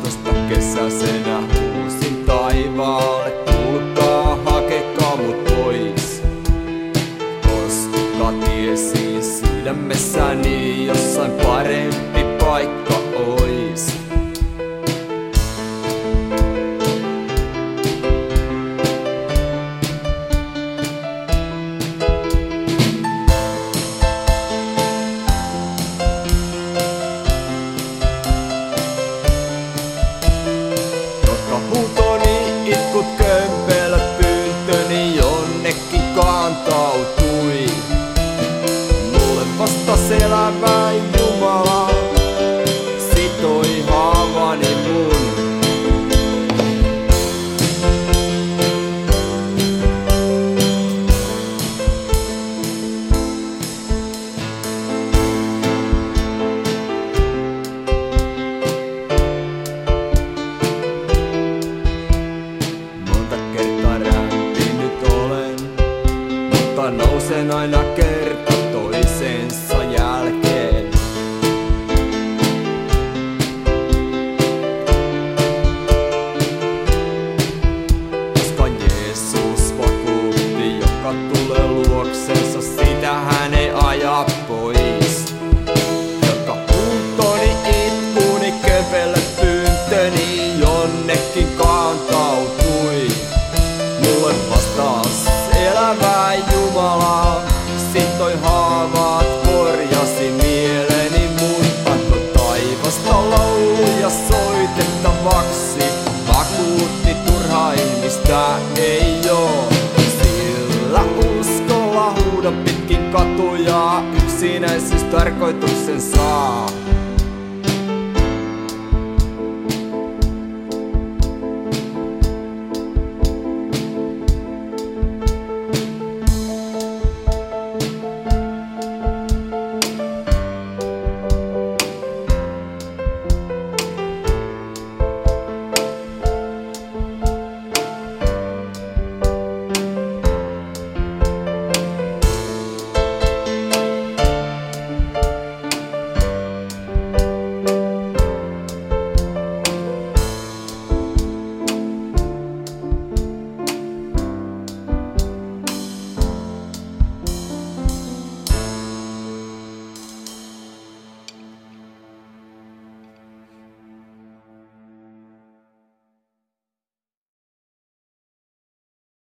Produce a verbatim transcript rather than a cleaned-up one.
viisitoista kesäisenä huusin taivaalle, tulkaa hakekaa mut pois. Koska tiesin sydämessäni jossain parempi paikka ois. Huutoni, itkut, kömpelöt, pyyntöni jonnekin kantautui. Mulle vastas elävä Jumala sitoi haavani mun. Nousen aina kerta toisensa jälkeen. Koska Jeesus vakuutti, joka tulee luoksensa, sitä hän ei aja pois. Joka huutoni, itkuni, kömpelöt, pyyntöni jonnekin kantautui. Mulle vastaas elävä Jumala sitoi haavaat, korjasi mieleni mun. Antoi taivasta lauluja soitettavaksi, vakuutti turha ihmistä ei oo. Sillä uskolla huudan pitkin katuja, yksinäisyys tarkoituksen saa.